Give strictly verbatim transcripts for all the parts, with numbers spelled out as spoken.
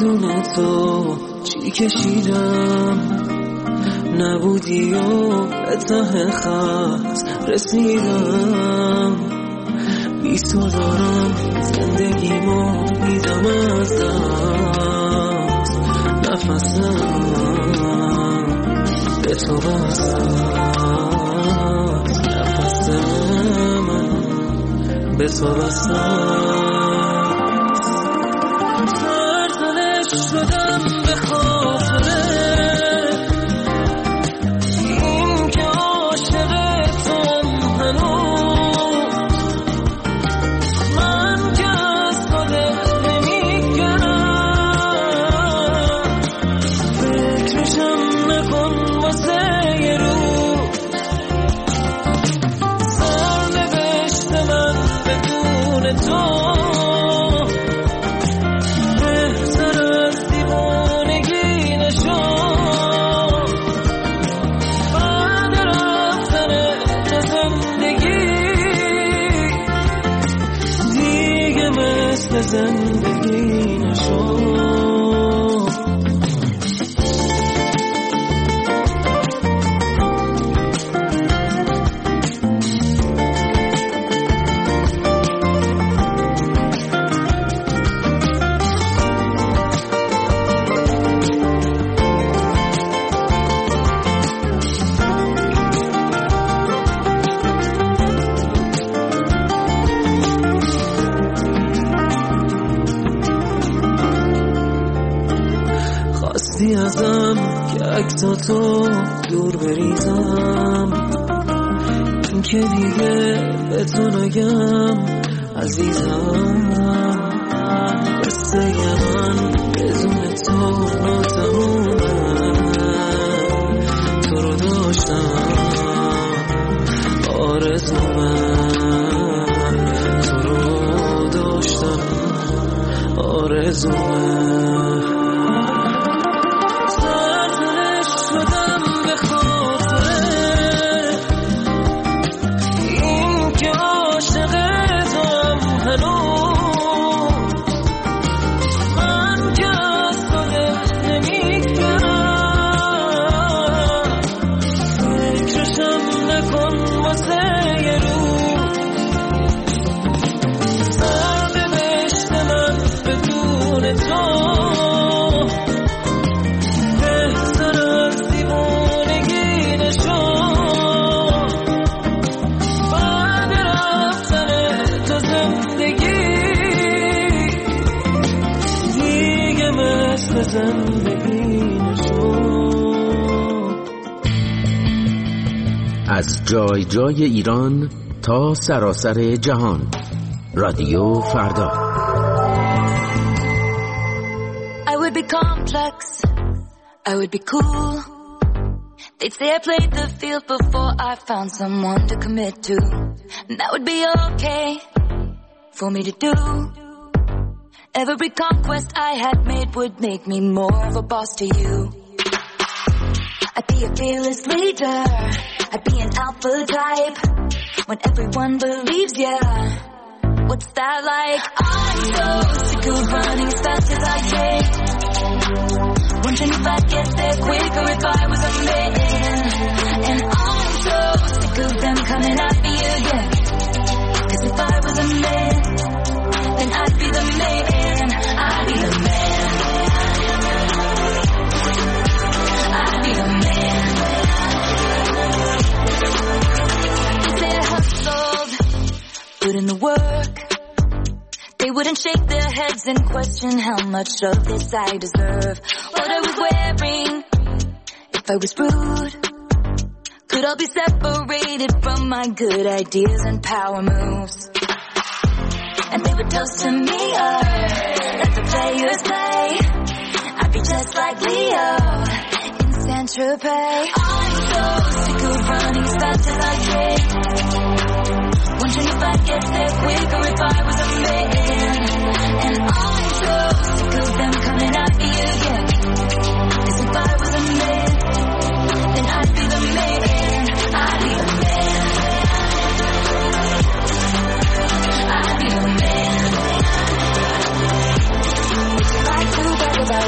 بدون تو چی کشیدم، نبودی و به ته خط رسیدم. بی تو دارم زندگیمو میدم از دست، نفسم به تو بستم، نفس من به تو بستم. سرزنش شدم به خاطره این که عاشق توام هنوز، من که از تو دل نمیگرم، فکرشم نکن واسه یه روز. سرنوشت من بدون تو زندگی نشد. خواستی ازم که عکسا تو دور بریزم، این که دیگه به تو نگم عزیزم. قصه من بدون تو ناتمومه، تو رو داشتم آرزو من، تو رو داشتم آرزو من. از جای جای ایران تا سراسر جهان، رادیو فردا. I would be complex, I would be cool. They'd say I played the field before I found someone to commit to, and that would be okay for me to do. Every conquest I had made would make me more of a boss to you. I'd be a fearless leader, I'd be an alpha type, when everyone believes ya. What's that like? I'm so sick of running as fast as I can, wondering if I'd get there quicker if I was a man. And I'm so sick of them coming at me again, 'cause if I was a man, then I'd be the man, I'd be the man, I'd be the man. They say I hustled, put in the work. They wouldn't shake their heads and question how much of this I deserve. What I was wearing, if I was rude, could all be separated from my good ideas and power moves. And they would toast to me, oh, let the players play. I'd be just like Leo in Saint-Tropez. I'm so sick of running as fast as I can, wondering if I'd get there quicker if I was a man. And I'm so sick of them coming at me again, 'cause if I was a man, then I'd be the man, I'd be the man, I'd be the man. Would you like to brag about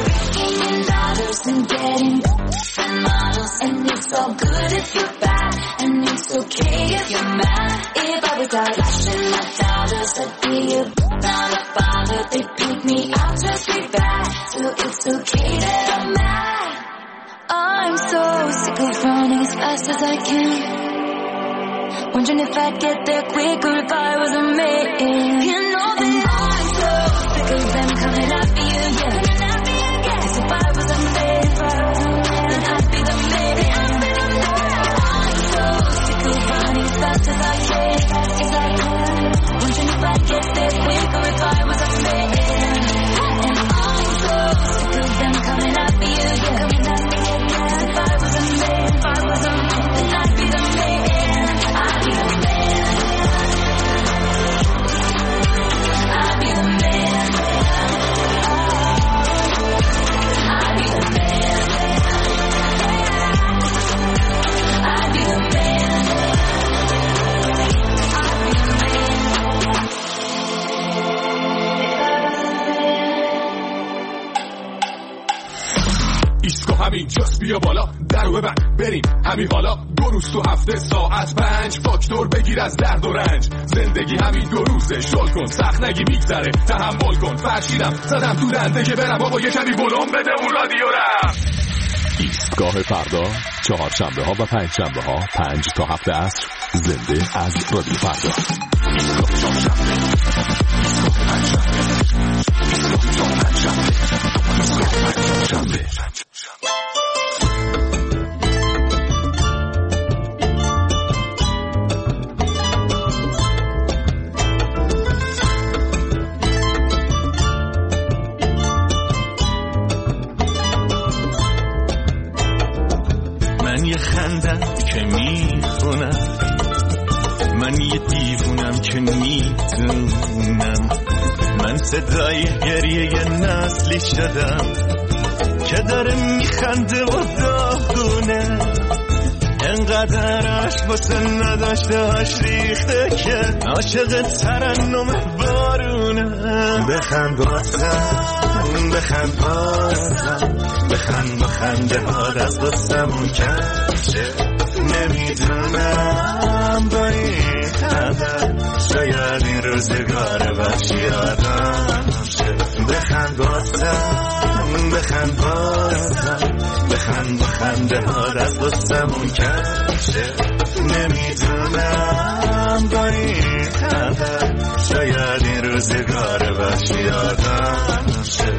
okay if you're mad. If I was out flashing my dollars, I'd be a not a bother. They beat me, I'll just be bad. So it's okay that I'm mad. I'm so sick of running as fast as I can, wondering if I'd get there quicker if I was a man. You know that I'm so sick of them coming after you, yeah. Cause if I was a man, if I was a man, then I'd be the man. I'm so sick of running as fast as I can, as I can, wondering if I'd get there quicker if I was a man. And I'm so sick of them coming after you, yeah. Cause if I was a man, if I was a man, then I'd be the man. I'd be the man. I'd be the man. I'd be the man. I'd be the man. ایسکو همین جاست بیا بالا درو ببند بریم همین حالا دو روز تو هفته ساعت پنج فاکتور بگیر از درد و رنج زندگی همین دو روزه شل کن سخت نگی میگذره تحمل کن فرشیدم زدم تو دنده که برم آقا یه کمی بلوم بده اون رادیو رم. ایستگاه فردا چهارشنبه ها و پنج شنبه ها پنج تا هفت عصر زنده از رادیو فردا. ایستگاه چهارشنبه ایستگاه پنجشنبه ایستگاه پنجشنبه ایستگاه پنجشنبه. من یه خندم که میخونم، من یه دیوونم که میدونم، من صدای گریه یه نسلی شدم که داره میخنده و داغونه، انقدر عشق واسه نداشته هاش ریخته که عاشق ترنم بارونه. بخند بازم بخند بازم بخند بخنده هاد از بستمون کشه، نمیدونم با این خبر شاید این روزگار بخشی آدم شه. بخند بازم بخند بازم بخند بخنده هاد از بستمون کشه، نمیدونم با این خبر شاید این روزگار بخشی آدم شه.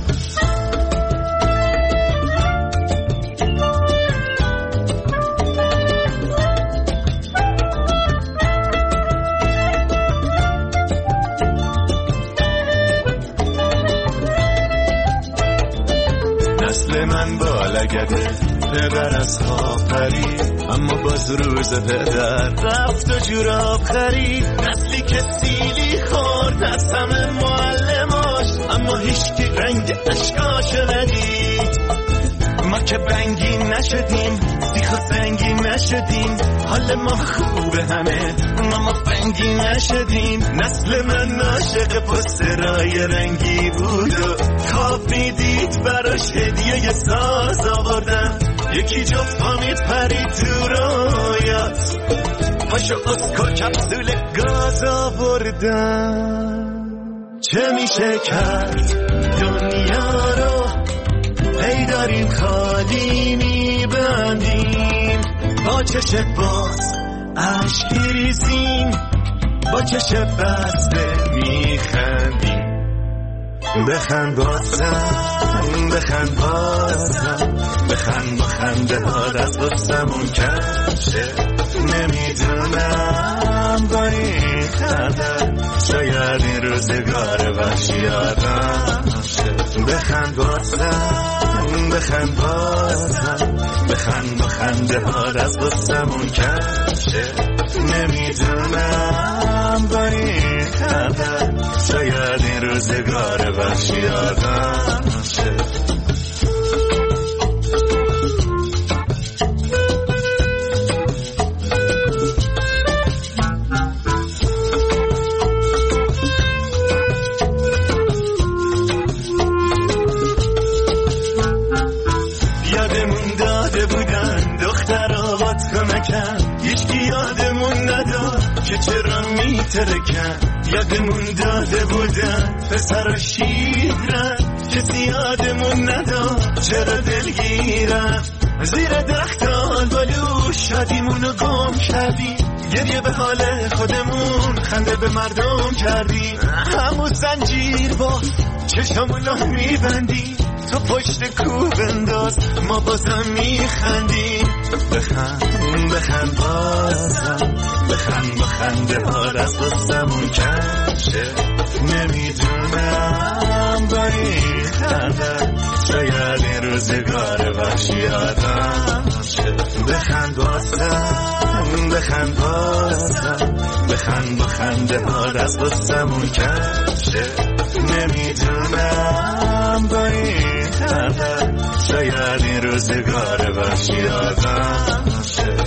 نسل من بالگده پدر از خواب پرید، اما باز روز پدر رفت و جوراب خرید. نسلی که سیلی خورد از همه معلماش، اما هیچکی رنگ اشکاشو ندید. ما که بنگین نشدیم سیخ و سنگین نشدیم، حال ما خوبه همه ما ما بنگین نشدیم. نسل من عاشق پسترای رنگی بود و خواب میدید براش هدیه ساز آوردم، یکی جفت پامید پرید تو رویات، پاشو اسکو کپسول گاز آوردم. چه میشه کرد دنیا رو هی داریم خالی میبندیم، با چش باز عشق ریزیم، با چش بسته میخندیم. بخند بازم بخند بازم بخند بخنده هاد از بستمون کشه، نمیدونم با این خبر شاید این روزگار وحشی آدم شه. بخند بازم بخند بازم بخند بخنده هاد از بستمون کشه، نمیدونم با این خبر شاید این روزگار وحشی آدم شه. یادمون داده بودن دختر آباد کمکم، هیچکی یاد که چرا میترکن، یادمون داده بودن پسر و شیرن که زیادمون نداد چرا دلگیرن. زیر درخت آلبالو شادیمونو گم کردی، گریه به حال خودمون خنده به مردم کردی. همون زنجیر با چشمونو میبندی، تو پشت کوه بنداز ما بازم میخندی. بخند بخند بازم بخند بخنده ها از بازمون کشه. نمیدونم با این خنده شاید این روزگار وحشی آدم شه. بخند بازم بخند بازم بخند بخنده ها از بازمون کشه. نمیدونم با این خنده شاید این روزگار وحشی آدم شه.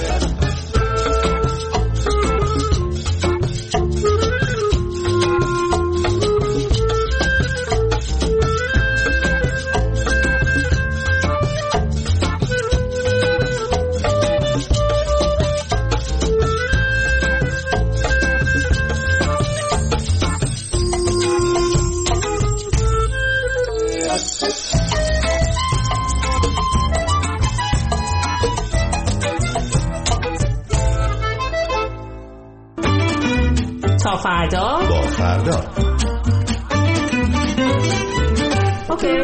تا فردا با فردا. اوکی.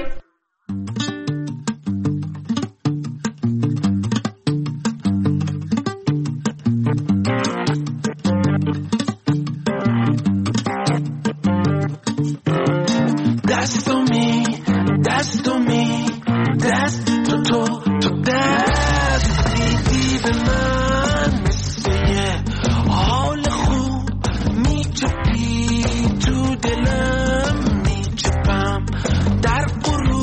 در غروب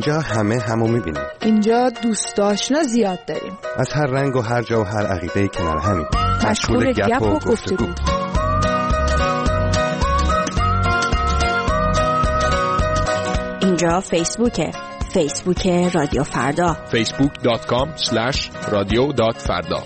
اینجا همه همو میبینیم. اینجا دوست آشنا زیاد داریم. از هر رنگ و هر جا و هر عقیده‌ای کنار همین. مشغول گپ و گفتگو. اینجا فیسبوکه. فیسبوک رادیو فردا. فیسبوک دات کام اسلش رادیو دات فردا.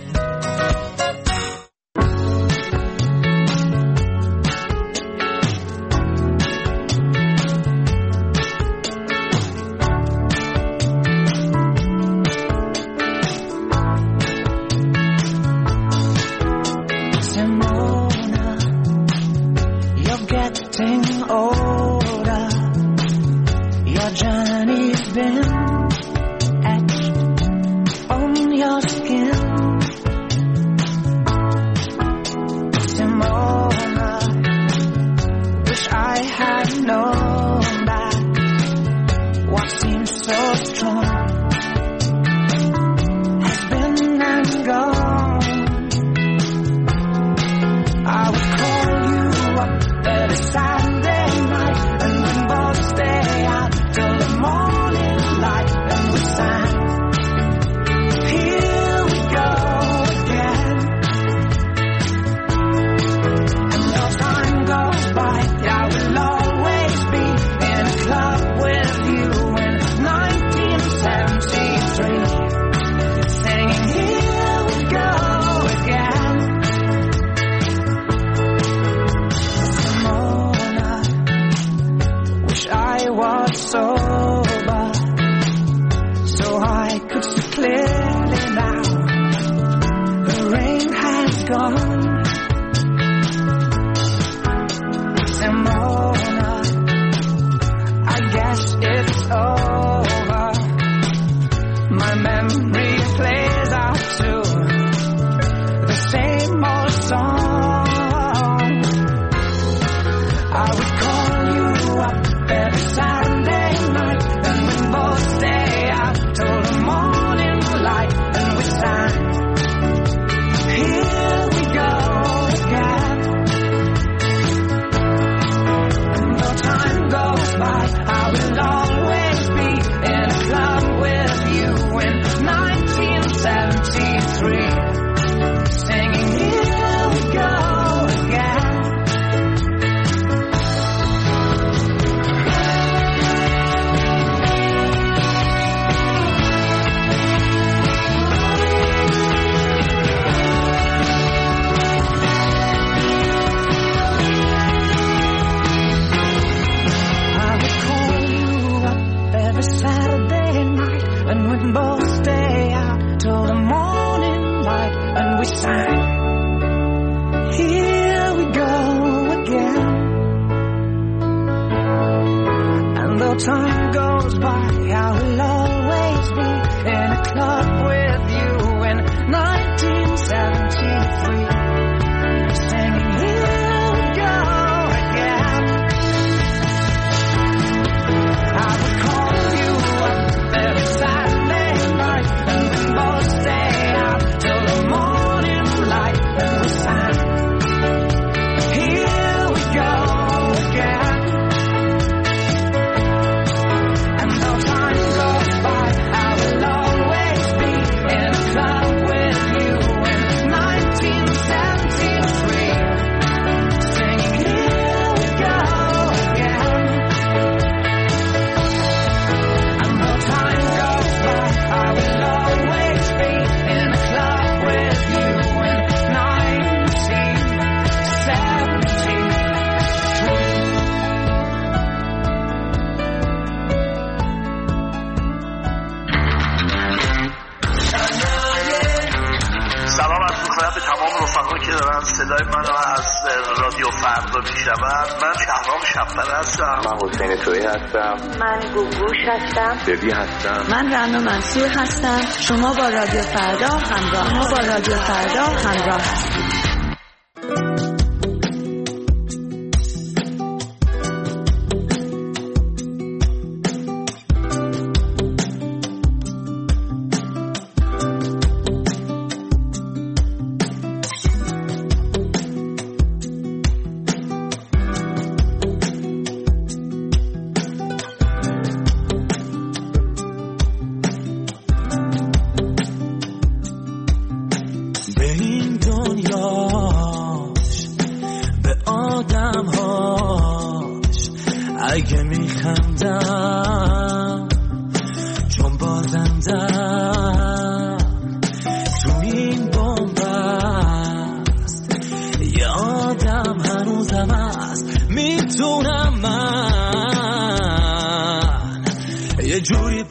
ببی هستم. من رنا منصور هستم. شما با رادیو فردا همراه. شما با رادیو فردا همراه هستید.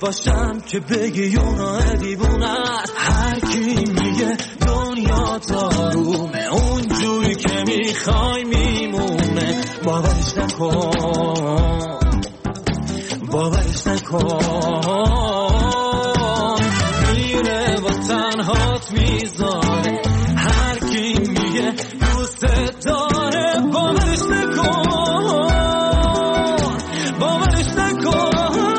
باشم که بگی اونا دیوونن. هر کی میگه دنیا دارومه اونجوری که میخوای میمونه. باورش نکن باورش نکن میره و تنهات میذاره. هر کی میگه دوست داره باورش نکن باورش نکن.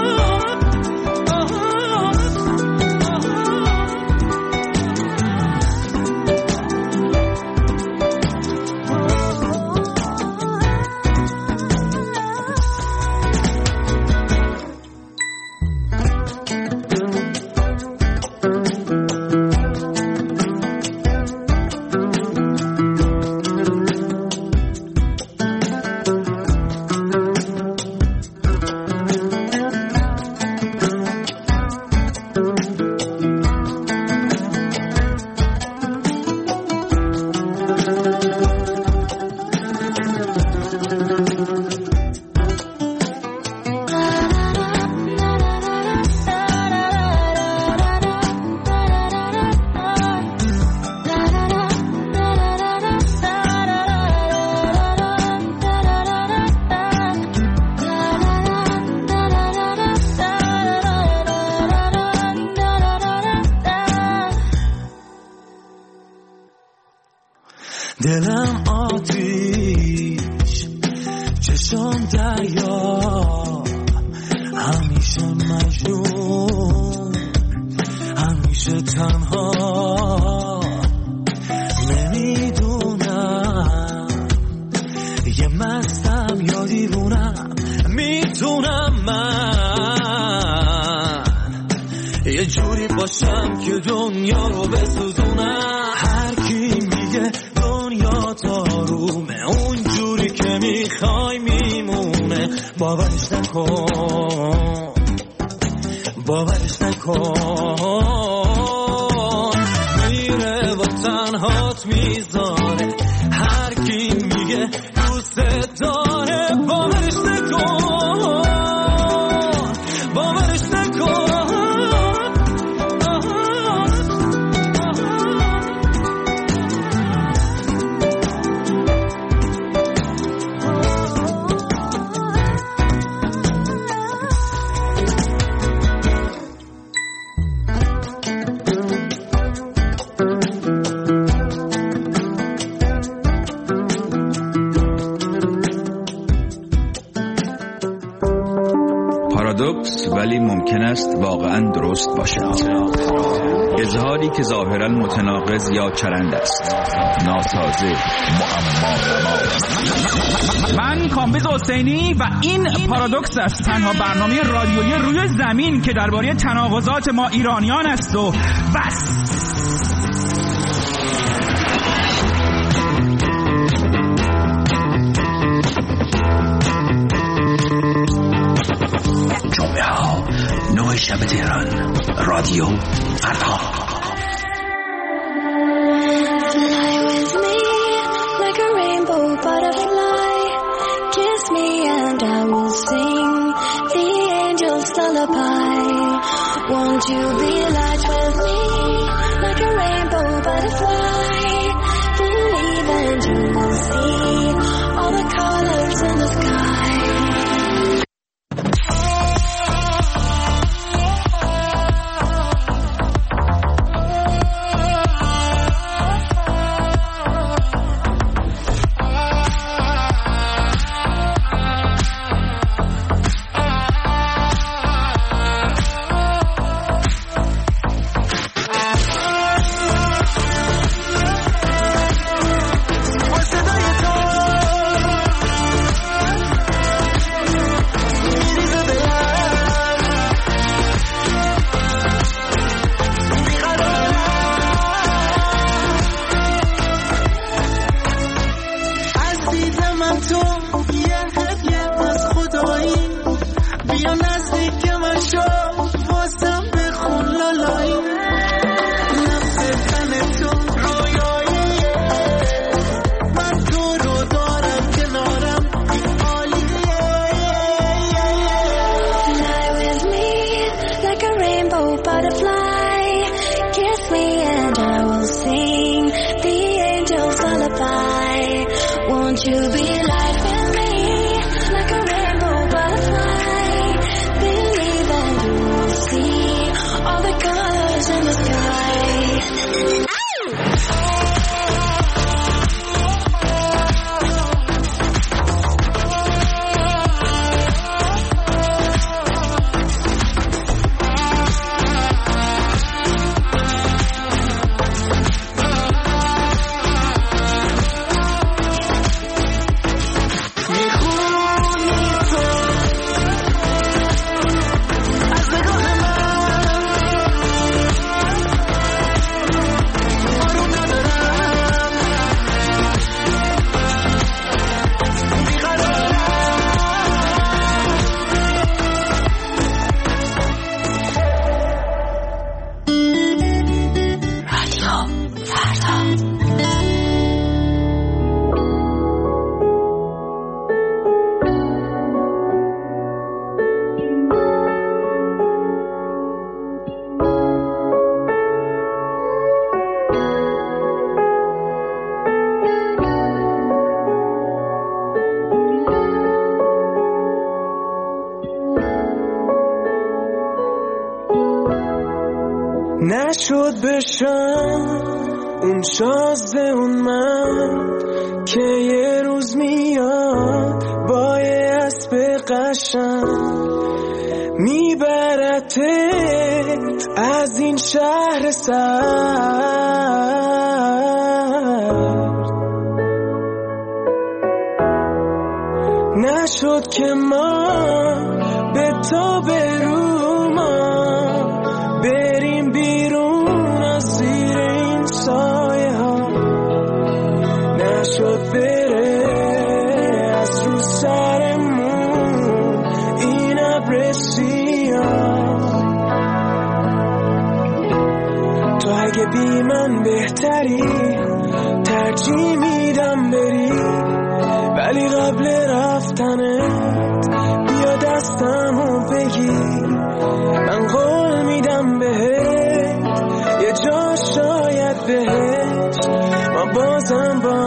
دلم آتیش چشم دریا همیشه مجنون همیشه تنها. نمیدونم یه مستم یا دیوونم میتونم من یه جوری باشم که دنیا رو بسوزونم. هر کی میگه دنیا دارومه اونجوری که میخوای میمونه. باورش نکن باورش نکن میره و تنهات میذاره. هر کی میگه دوست داره باورش نکن باورش نکن. پارادوکس ولی ممکن است واقعا درست باشد. اظهاری که ظاهرا متناقض یا چرند است، ناسازه، معما. من کامبیز حسینی و این پارادوکس است، تنها برنامه رادیویی روی زمین که درباره تناقضات ما ایرانیان است و بس. جمعه ها نوع شب تهران رادیو فردا. Fly with me like a rainbow butterfly. Kiss me and I will sing the angel's lullaby. Won't you be light with me like a rainbow butterfly? Believe and you will see all the colors in the sky. stars in the sky. نشد بشم اون شازده اون من که یه روز میاد با یه اسب قشنگ میبرتت از این شهر سرد. نشد که ما به تو برو ما بریم بیرون از زیر این سایه ها. نشد بره از رو سرمون این ابر سیاه. تو اگه بی من بهتری ترجیح میدم بری، ولی قبل رفتنت بیا دستمو بگیر. من قول میدم بهت یه جا شاید بهت ما بازم با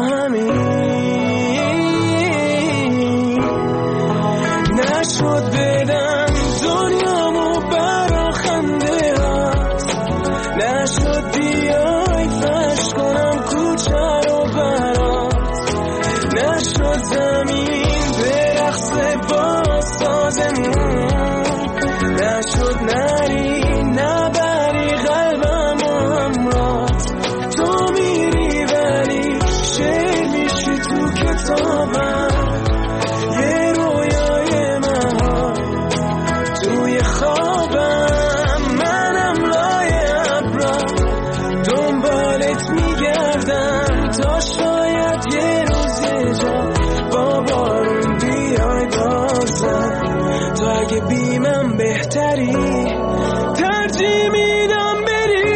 همین. نشد بدم دنیامو برا خنده هست، نشد بیای فرش کنم کوچه رو برات، نشد زمین برقصه با سازمون، نشد نری نبری قلبم و همرات. تو میری ولی شعر میشی تو کتابم، یه رویای من توی خوابم. منم لای ابرا دنبالت میگردم تا شاید یه روز یه جا با بارون بیای بازم. تو اگه بی من بهتری ترجیح میدم بری.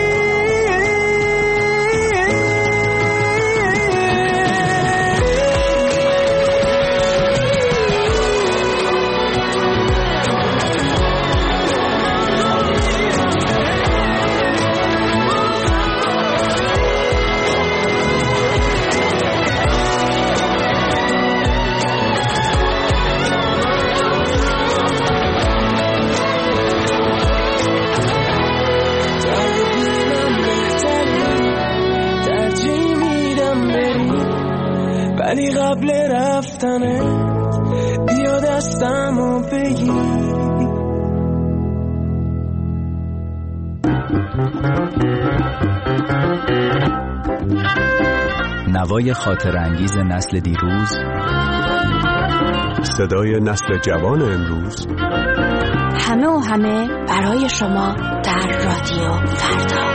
ولی قبل رفتنت بیا دستمو بگیر. نوای خاطر انگیز نسل دیروز، صدای نسل جوان امروز، همه و همه برای شما در رادیو فردا.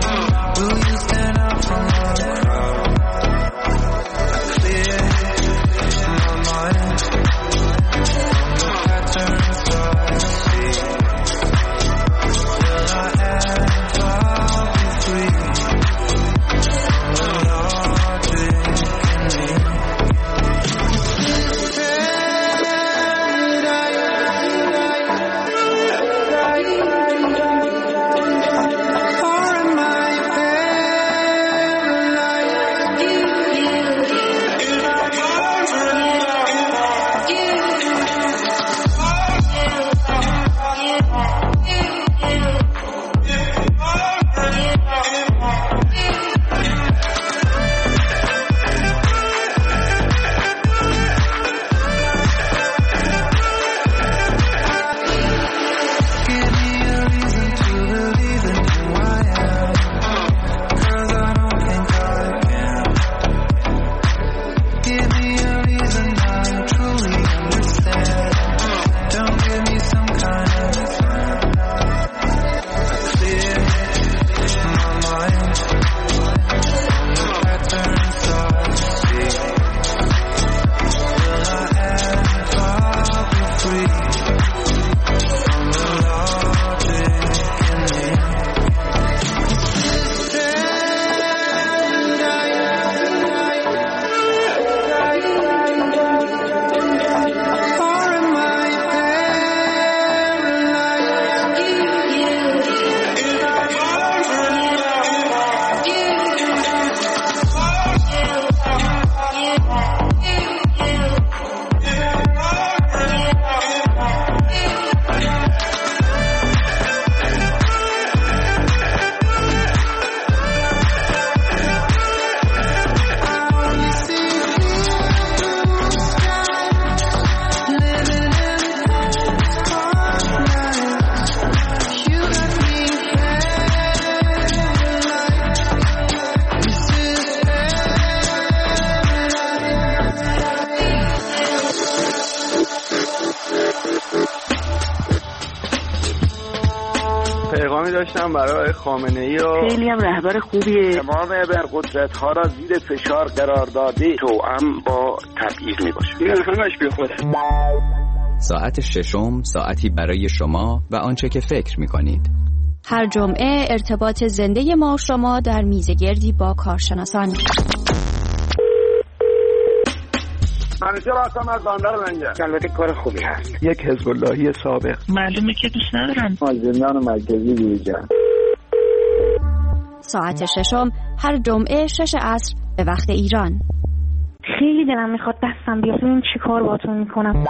Will you stand up from the crowd? A clear داشتم برای خامنه‌ای و خیلی هم رهبر خوبیه. تمام ابرقدرت‌ها را زیر فشار قرار داده توأم با تبعیض میباشه. این همش بی خوده. ساعت ششم ساعتی برای شما و آنچه که فکر می‌کنید. هر جمعه ارتباط زنده ما و شما در میزگردی با کارشناسان. منیجر هستم از بندر لنگر. البته کار خوبی هست. یک حزب اللهی سابق. معلومه که دوست ندارم. زندان مرکزی دیجان. ساعت ششم هر جمعه شش عصر به وقت ایران. خیلی دلم میخواد دستم بیاد ببینم چی کار باهاتون میکنم.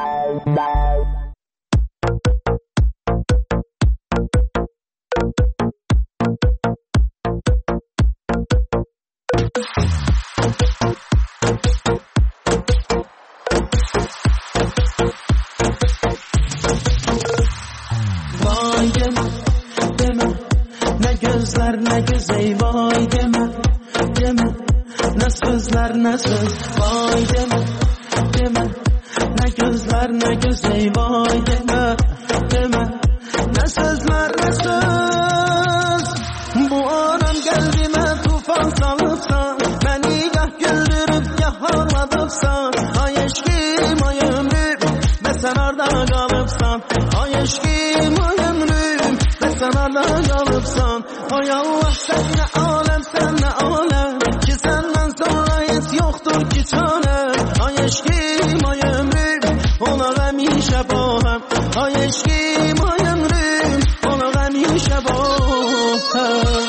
Vay deme, deme, ne gözler ne güzel. Vay deme, deme, ne sözler ne söz. Vay deme, deme, ne gözler ne güzel. Vay deme, deme, ne sözler ne söz. Bu anam kalbime tufan salıpsa, beni gah güldürüp gah ağladıpsa. Ay eşkim ay ömrüm, ve sen orada kalıpsan. Ay eşkim ay ömrüm, ve sen orada kalıpsan. Ay Allah sen ne alem sen ne alem, ki senden sonra hiç yoktur ki çare. Ay eşkim ay ömrüm, ona hemşe bohem. Ay eşkim ay ömrüm, ona hemşe bohem.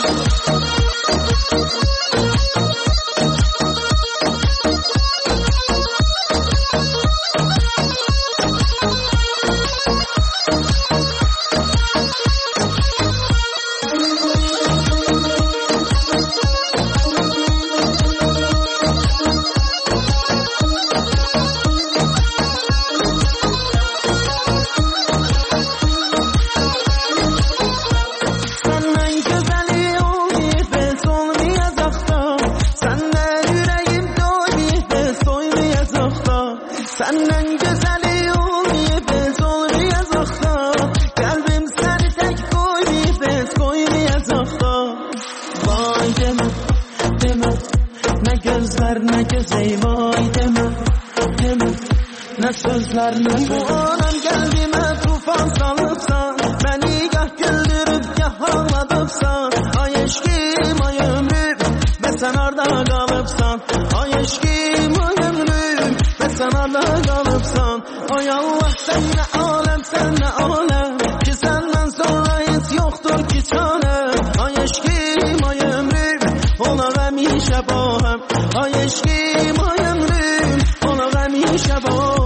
Bu anam kalbime tufan salıpsan, beni gah güldürüp gah ağladıpsan. Ay eşkim ay ömrüm, ve sen orada kalıpsan. Ay eşkim ay ömrüm, ve sen orada kalıpsan. Ay Allah sen ne alem sen ne alem, ki senden sonra hiç yoktur ki çare. Ay eşkim ay ömrüm, ona hemşe bohem. Ay eşkim ay ömrüm, ona hemşe bohem.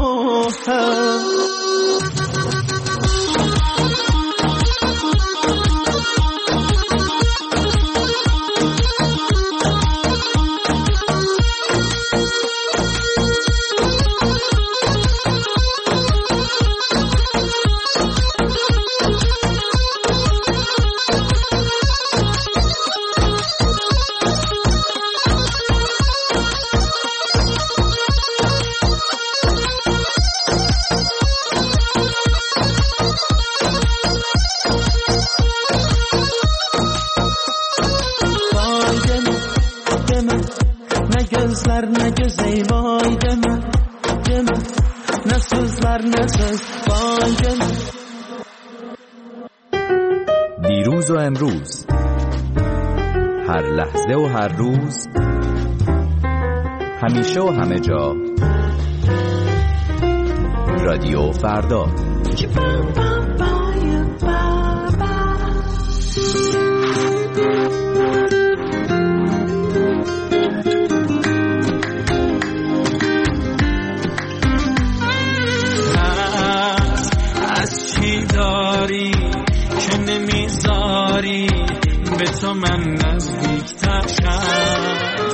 Ne güzel vay deme, deme, ne sözler ne söz. Vay deme. دیروز و امروز، هر لحظه و هر روز، همیشه و همه جا، رادیو فردا. داری که نمیذاری به تو من نزدیکتر شم.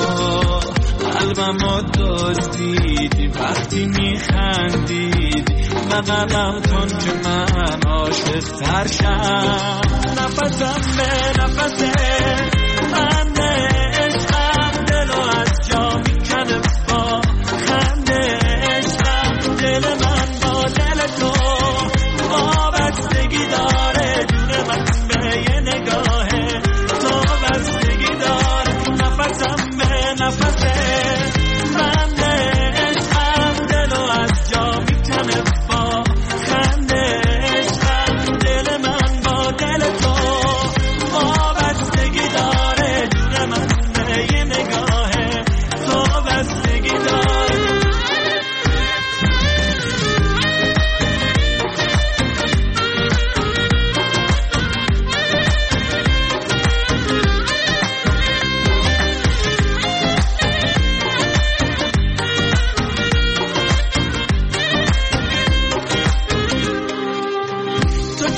قلبمو دزدیدی وقتی میخندیدی، بغلم کن که من عاشق‌تر شم. نفسم به نفسه من عشقم، دلو از جا میکنه با خنده عشقم. دل من با دل تو وابستگی داره، جون من به یه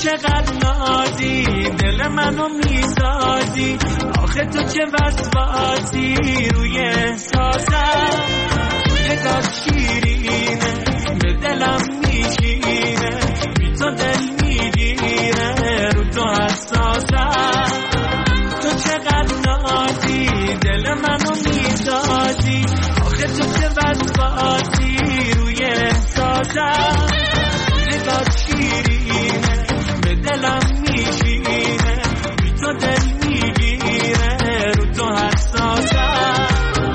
چقدر نازی دل منو میسازی آخه تو چه وسواسی روی احساسم نگاه شیرینه به دلم میشینه بی تو دل میگیره رو تو حساسم تو چقدر نازی دل منو میسازی آخه تو چه وسواسی روی احساسم نگاه شیرینه به دلم میشینه بی تو دل میگیره رو تو حساسم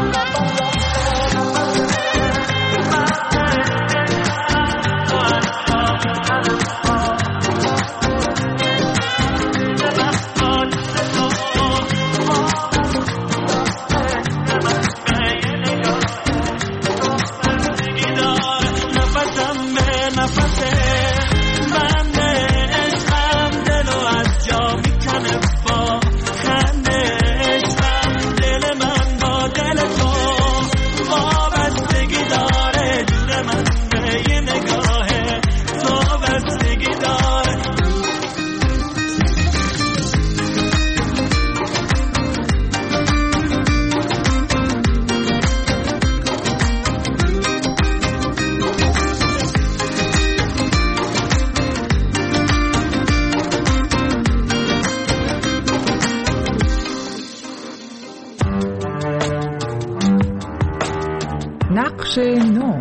نقش نو.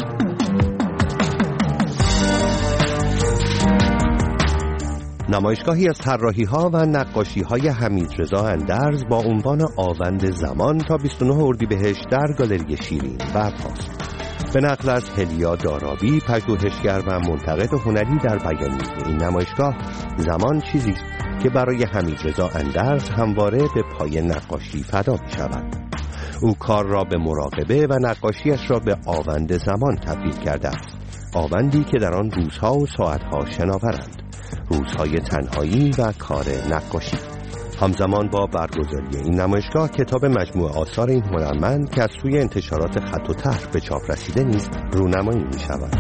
نمایشگاهی از طراحی‌ها و نقاشی‌های حمیدرضا اندرز با عنوان آوند زمان تا بیست و نه اردیبهشت در گالری شیرین برپاست. به نقل از هلیا دارابی، پژوهشگر و منتقد هنری در بیانیه این نمایشگاه، زمان چیزی است که برای حمیدرضا اندرز همواره به پای نقاشی فدا می‌شود. او کار را به مراقبه و نقاشیش را به آوند زمان تبدیل کرده است. آوندی که در آن روزها و ساعتها شناورند، روزهای تنهایی و کار نقاشی. همزمان با برگزاری این نمایشگاه، کتاب مجموعه آثار این هنرمند که از سوی انتشارات خط و طرح به چاپ رسیده نیست رونمایی می شود.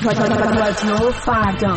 رادیو فردا.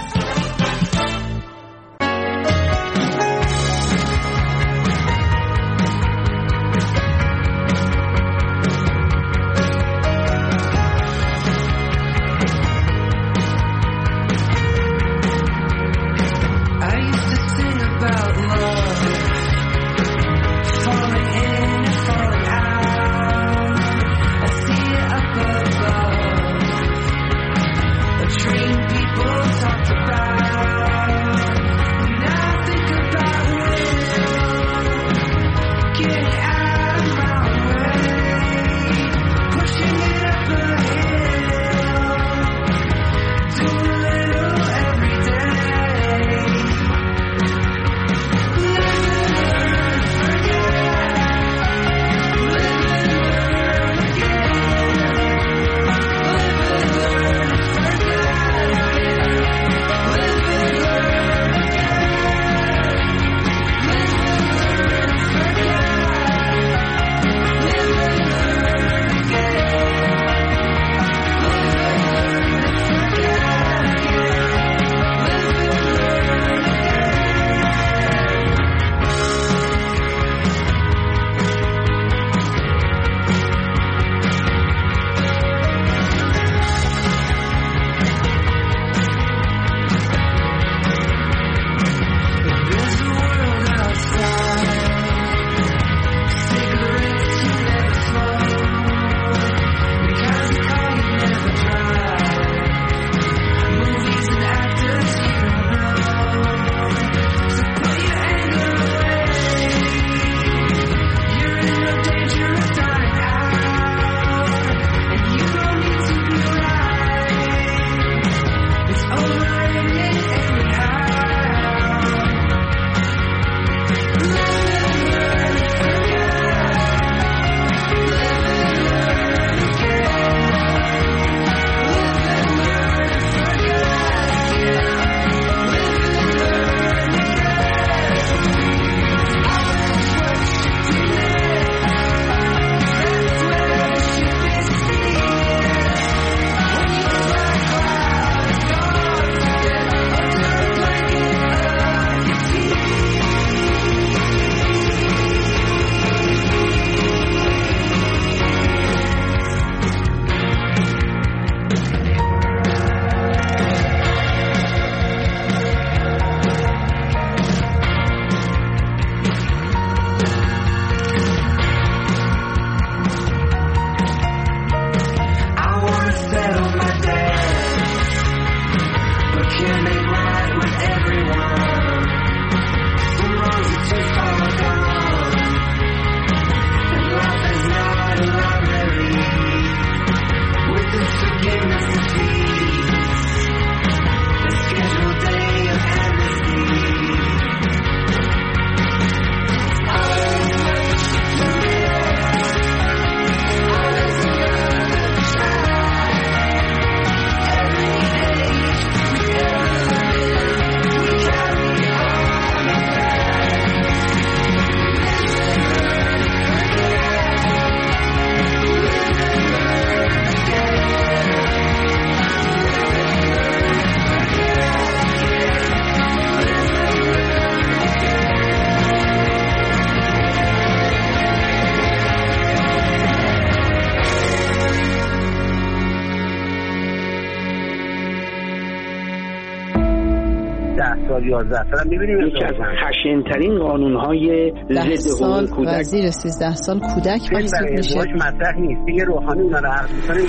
یازده سال می‌بینیم یکی از خشن‌ترین قانون‌های ضد حقوق کودک وزیر سیزده سال کودک محسوب میشه. مطرح نیست دیگه. روحانی اونا رو حرف می‌کنه.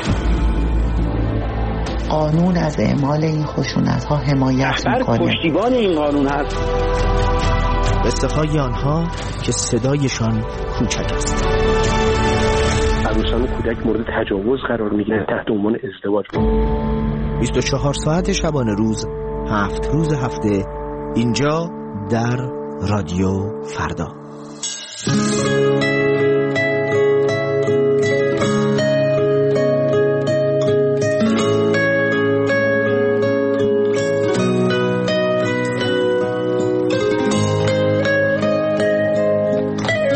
قانون از اعمال این خشونت‌ها حمایت می‌کنه. پشتیبان این قانون هست. استفای آنها که صدایشان کوچک است. عروسان کودک مورد تجاوز قرار می‌گیرند تحت عنوان ازدواج. بیست و چهار ساعت شبانه روز، هفت روز هفته، اینجا در رادیو فردا.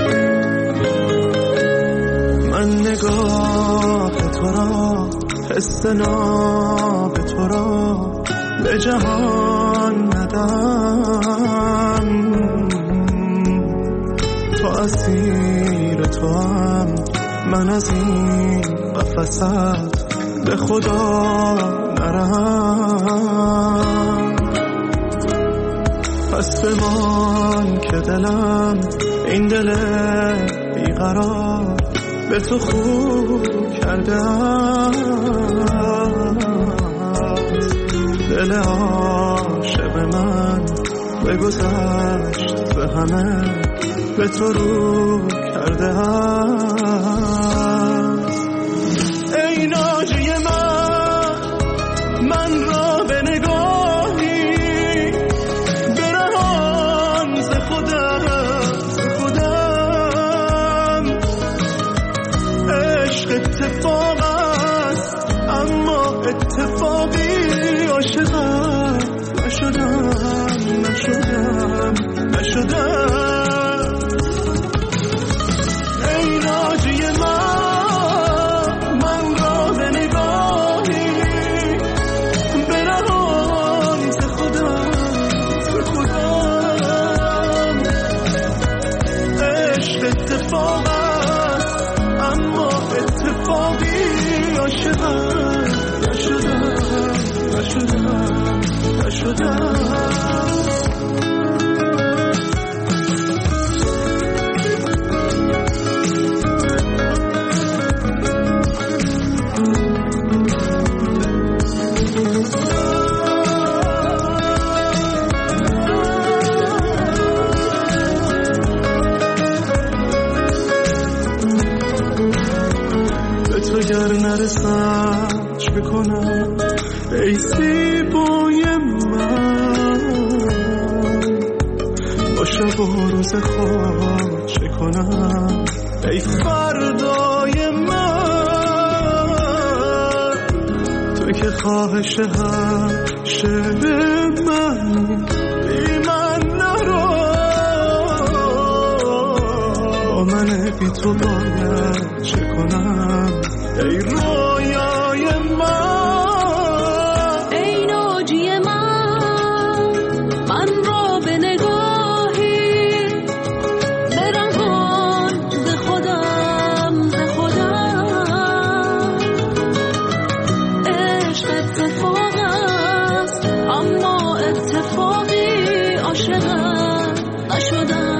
من نگاه تو را حس خسته ناب تو را به جهان ندم، تو اسیر تو هم من از این قفست به خدا نرم. پس بمان که دلم این دل بیقرار به تو خوب کرده است. دل عاشق من بگذشت به همه به تو رو کرده است. ای ناجی من من را به نگاهی برهان ز خودم ز خودم. عشق اتفاق است اما اتفاقی عاشقم نشدم نشدم نشدم. ای ناجی من من را به نگاهی برهان ز خودم ز خودم. عشق اتفاق است اما اتفاقی عاشقم نشدم نشدم نشدم. اگر نرسم چه بکنم ای زیبای من، با شب و روز خواب چه کنم ای فردای من. تو که خواهش هم شعر من بی من نرو، با من بی تو باید چه کنم ای رویای من. ای ناجی من من را به نگاهی برهان ز خودم ز خودم. عشق اتفاق است اما اتفاقی عاشقم نشدم